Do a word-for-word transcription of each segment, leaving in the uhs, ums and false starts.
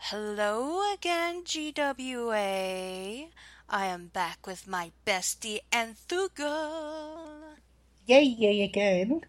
Hello again, G W A. I am back with my bestie, Anthuga. Yay, yay again.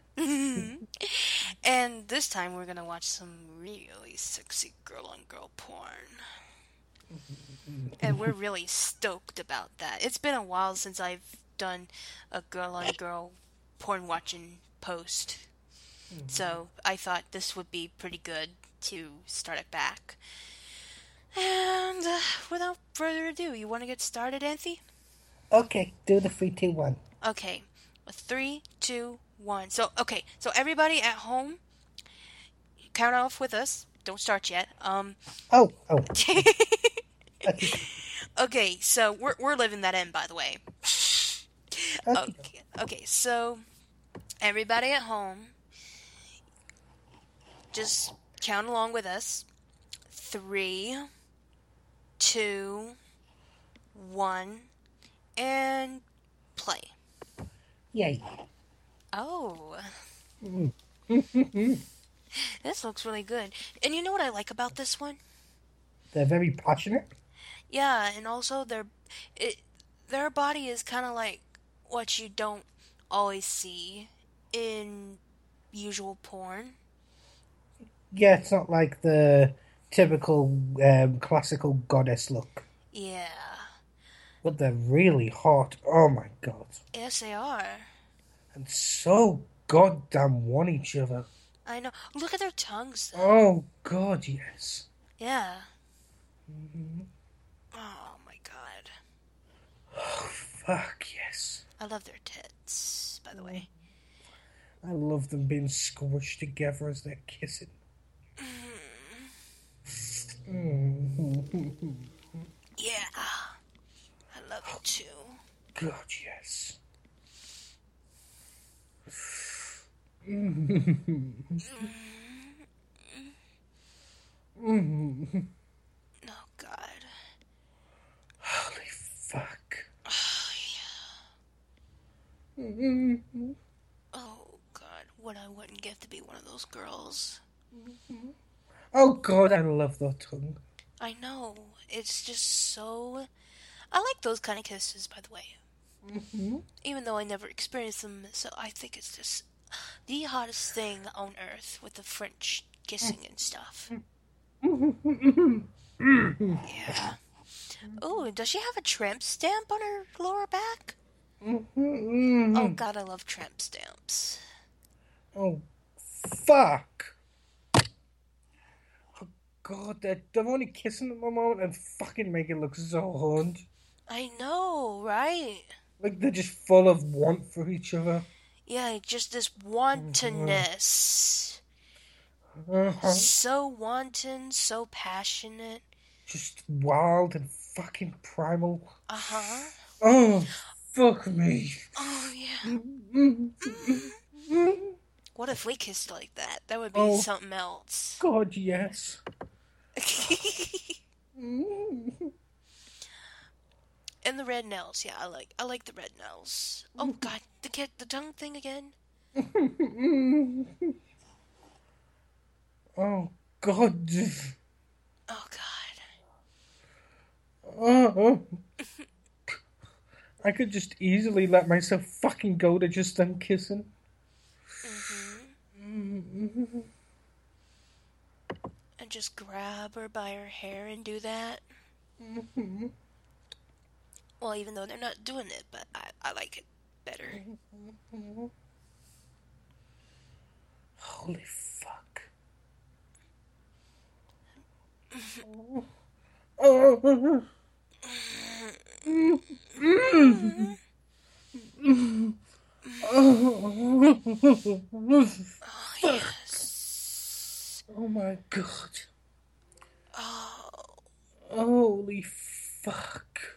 And this time we're gonna watch some really sexy girl on girl porn. And we're really stoked about that. It's been a while since I've done a girl on girl porn watching post. So I thought this would be pretty good to start it back. And uh, without further ado, you want to get started, Anthy? Okay, do the three, two, one. Okay, three, two, one. So, okay, so everybody at home, count off with us. Don't start yet. Um. Oh, oh. Okay, okay, so we're we're living that in, by the way. okay. Okay, okay. So everybody at home, just count along with us. Three, two, one, and play. Yay. Oh, Mm. this looks really good. And you know what I like about this one? They're very passionate. Yeah, and also their it, their body is kind of like what you don't always see in usual porn. Yeah, it's not like the typical um, classical goddess look. Yeah, But they're really hot. Oh my god. yes they are. And so goddamn want each other. I know. Look at their tongues though. Oh god, yes. Yeah. Mhm. Oh my god. Oh, fuck yes. I love their tits, by the way. I love them being squished together as they're kissing. Mm. Yeah, I love it too. God, yes. Mm. Mm. Oh god. Holy fuck. Oh Mm. yeah. Oh god. What I wouldn't give to be one of those girls. Oh god, I love that tongue. I know. It's just so. I like those kind of kisses, by the way. Mm-hmm. Even though I never experienced them, so I think it's just the hottest thing on earth with the French kissing and stuff. Yeah. Oh, does she have a tramp stamp on her lower back? Oh god, I love tramp stamps. Oh fuck. Oh god, they're, they're only kissing at the moment and fucking make it look so horned. I know, right? Like they're just full of want for each other. Yeah, just this Uh-huh. wantonness. Uh-huh. So wanton, so passionate. Just wild and fucking primal. Uh huh. Oh, fuck me. Oh yeah. Mm. What if we kissed like that? That would be Oh, something else. God, yes. Mm. And the red nails, yeah, I like I like the red nails. Oh god, the kid the tongue thing again. Oh, God. Oh god. Oh, I could just easily let myself fucking go to just them kissing. Mhm. Mm. And just grab her by her hair and do that. Well, even though they're not doing it, but I, I like it better. Holy fuck. Oh. Oh Fuck. yes. Oh my god. Oh. Holy fuck.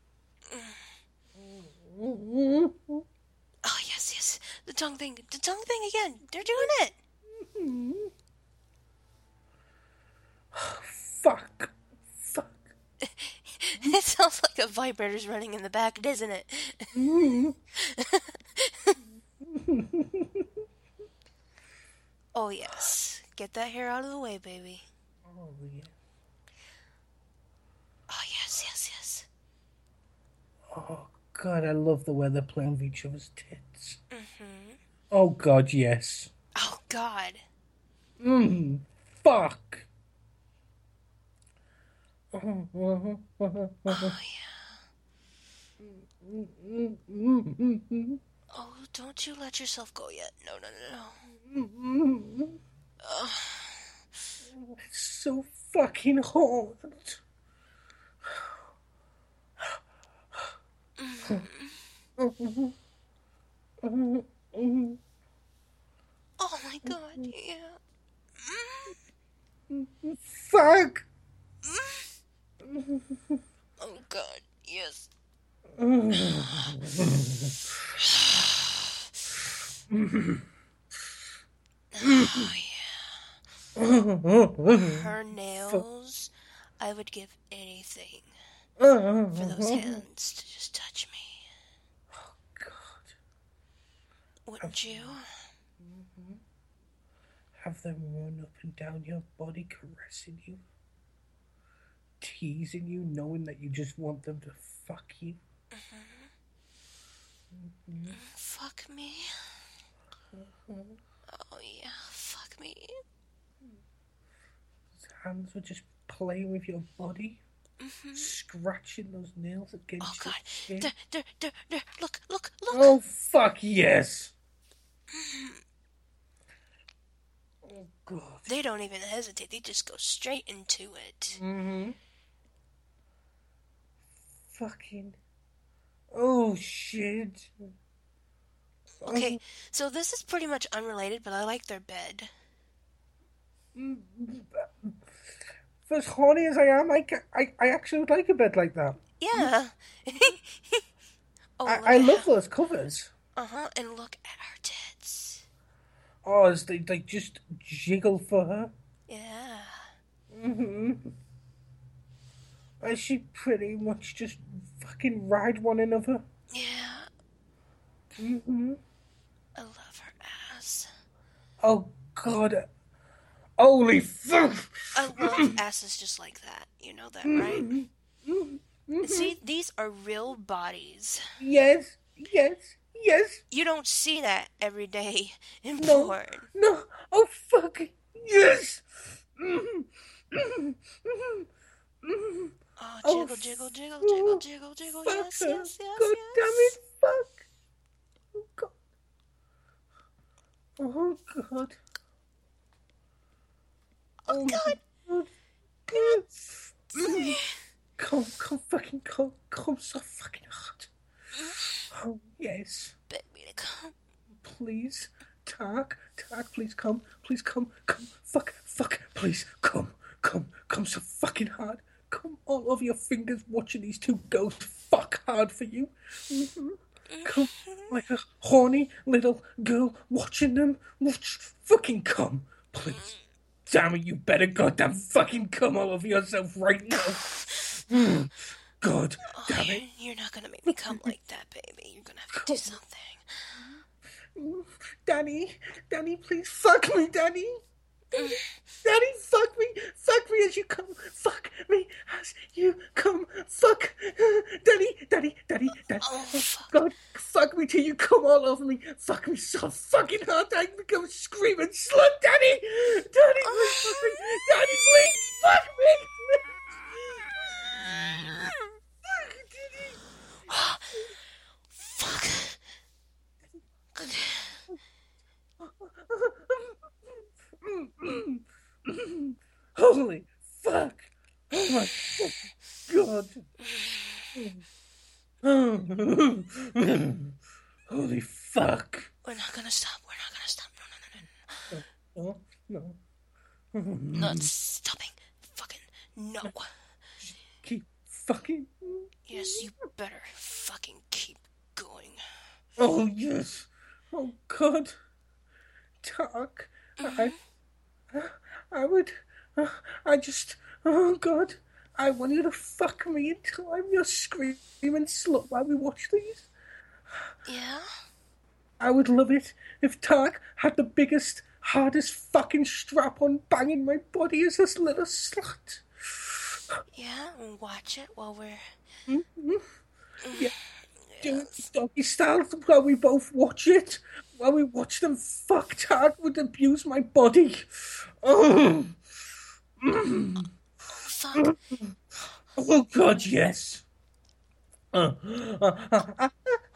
Oh yes, yes. The tongue thing. The tongue thing again. They're doing it. Fuck. Fuck. It sounds like a vibrator's running in the back, doesn't it? Oh yes. Get that hair out of the way, baby. Oh yeah. yes. Oh, God, I love the way they play with each other's tits. Mm-hmm. Oh, God, yes. Oh, God. Mmm, fuck. Oh, yeah. Oh, don't you let yourself go yet. No, no, no, no. Ugh. It's so fucking hot. Mm-hmm. Oh, my God, yeah. Fuck. Oh, God, yes. Oh, yeah. Her nails, I would give anything for those hands to just touch me. Oh, God. Wouldn't you? Have them run up and down your body, caressing you, teasing you, knowing that you just want them to fuck you. Mm-hmm. Mm-hmm. Fuck me. Uh-huh. Oh, yeah, fuck me. His hands were just playing with your body, mm-hmm. scratching those nails against oh, your God. skin. There, there, there, there. Look, look, look. Oh, fuck yes. Oh, God. They don't even hesitate. They just go straight into it. Mm-hmm. Fucking. Oh, shit. Okay, oh. So this is pretty much unrelated, but I like their bed. For as horny as I am, I, I, I actually would like a bed like that. Yeah. oh, I, I love how... those covers. Uh-huh, and look at her tits. Oh, as they, they just jiggle for her. Yeah. Mm-hmm. As she pretty much just fucking ride one another. Yeah. Mm-hmm. I love her ass. Oh, God. Holy fuck! I love asses just like that. You know that, right? Mm-hmm. See, these are real bodies. Yes, yes, yes. You don't see that every day in no, porn. No, oh fuck, yes! Mm-hmm. Mm-hmm. Mm-hmm. Oh, jiggle, oh, jiggle, jiggle, jiggle, jiggle, jiggle, yes, her. yes, yes, God yes. damn it, fuck. Oh, God. Oh, God. Oh, God. God. Yes. Mm. Come, come, fucking come, come so fucking hot. Oh, yes. Beg me to come. Please. Tak, Tak, please come. Please come, come. Fuck, fuck, please come, come, come so fucking hard. Come all over your fingers watching these two girls fuck hard for you. Mm-hmm. Come like a horny little girl watching them. Watch, fucking come, please. Damn it, you better goddamn fucking come all over yourself right now. Mm. God oh, damn you're, it. You're not gonna make me come like that, baby. You're gonna have to do something. Danny, Danny, please fuck me, Danny. Daddy, fuck me, fuck me as you come, fuck me as you come, fuck, Daddy, Daddy, Daddy, Daddy, oh, fuck. God, fuck me till you come all over me, fuck me so fucking hard I can become a screaming slut, Daddy, Daddy, please fuck me, Daddy, please fuck me, fuck, okay. Holy fuck! Oh my God! Holy fuck! We're not gonna stop. We're not gonna stop. No, no, no, no, no. no. Not stopping. Fucking no. Just keep fucking. Yes, you better fucking keep going. Oh yes. Oh God. Tak. Mm-hmm. I. I would. Uh, I just. Oh God. I want you to fuck me until I'm your screaming slut while we watch these. Yeah? I would love it if Tak had the biggest, hardest fucking strap on banging my body as this little slut. Yeah, we'll watch it while we're. Mm-hmm. Yeah, do it Yes. doggy style while we both watch it. While we watch them fuck Tag would abuse my body. Oh, Oh, fuck. oh God, yes. Uh, uh, uh, uh,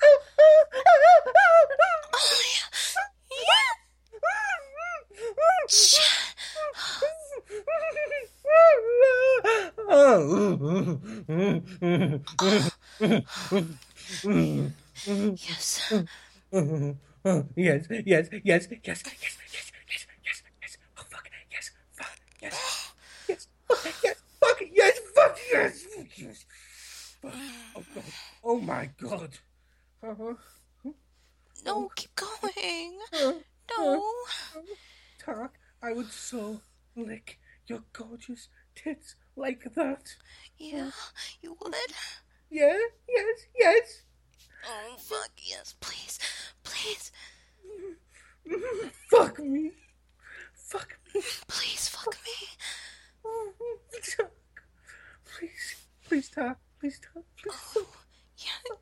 Oh, yeah. Yeah. Shut. Oh, yes. Yes, yes, yes, yes, yes, yes, yes, yes, yes, yes. Oh fuck, yes, fuck, yes, yes, fuck, yes, fuck, yes, fuck, yes, yes. Fuck. Oh God. Oh my God. Uh-huh. Oh, No, keep going. uh, uh, No. uh, Talk. I would so lick your gorgeous tits like that. Yeah, Uh, you would? yeah, yes, yes. Oh, fuck, yes, please. Please. Fuck me. Fuck me. Please fuck me. Talk. Please, please talk. Please talk. Please fuck. Yeah.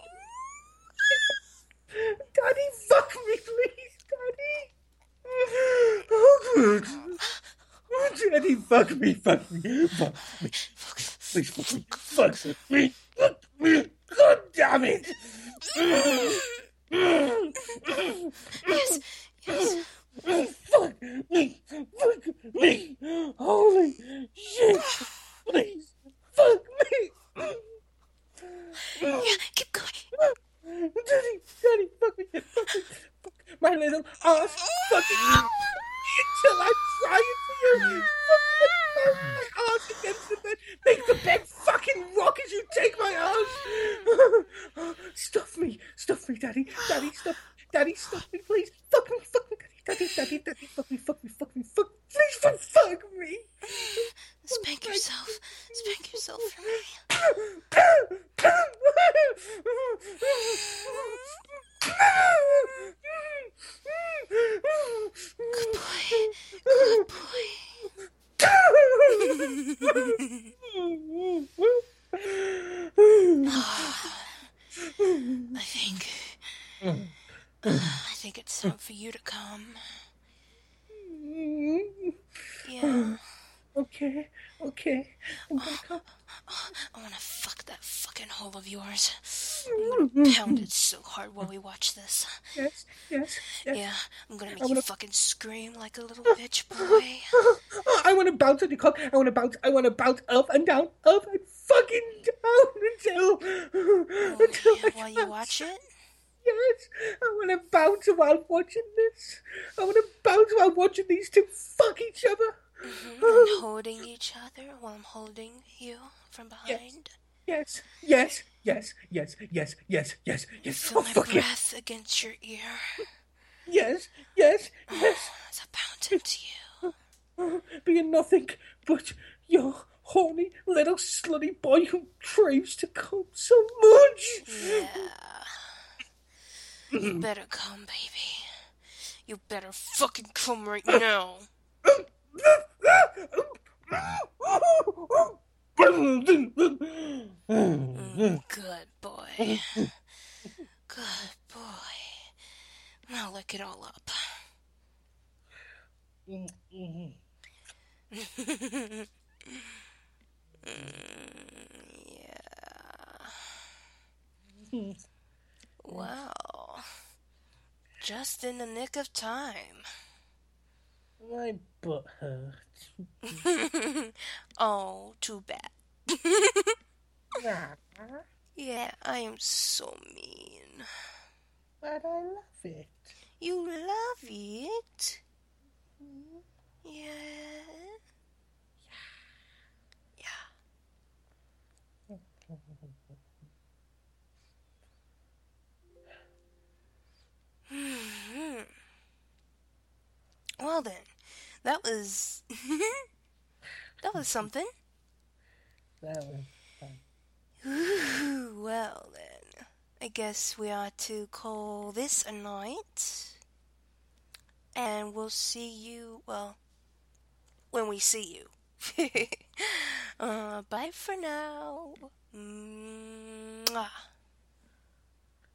Daddy, fuck me, please, Daddy. Oh, good. Daddy, fuck me, fuck me, fuck me. Please fuck me. Fuck me. Fuck me. God damn it. Yes, yes. Fuck me. Fuck me. Holy shit. Please. Fuck me. Yeah, keep going. Daddy, Daddy, fuck me. Fuck me. Fuck my little ass. Fucking until I'm trying for you. Fucking pound my ass against the bed. Make the bed fucking rock as you take my ass. Stuff me. Stuff me, Daddy. Daddy, stuff. Daddy, stuff me, please. Fuck me, fuck me, Daddy. Daddy, Daddy, Daddy, fuck me, fuck me, fuck me, fuck me. Please, fuck, fuck me. Spank yourself. Spank yourself for me. Good boy. Good boy. I think. I think it's time for you to come. Yeah. Okay, okay. I'm gonna come. I wanna fuck that fucking hole of yours. I'm gonna pound it so hard while we watch this. Yes, yes, yes. Yeah, I'm gonna make I you wanna- fucking scream like a little bitch boy. I want to bounce on your cock. I want to bounce. I want to bounce up and down, up and fucking down until. Oh, until yeah, I while you can't. watch it? Yes, I want to bounce while watching this. I want to bounce while watching these two fuck each other. Mm-hmm. And holding each other while I'm holding you from behind. Yes, yes, yes, yes, yes, yes, yes, yes. Feel Oh my fuck yes, breath against your ear yes, yes, yes. as I pound into you. Being nothing but your horny little slutty boy who craves to come so much. Yeah. You better come, baby. You better fucking come right now. Mm, good boy. Good boy. Now lick it all up. Mm, yeah. Wow. Just in the nick of time. My butt hurts. Oh, too bad. Nah, Yeah, I am so mean. but I love it. You love it? Yeah. Yeah. Hmm. Well then, that was that was something. That was fun. Ooh, well then, I guess we ought to call this a night. And we'll see you, well, when we see you. uh, Uh, bye for now. Mwah.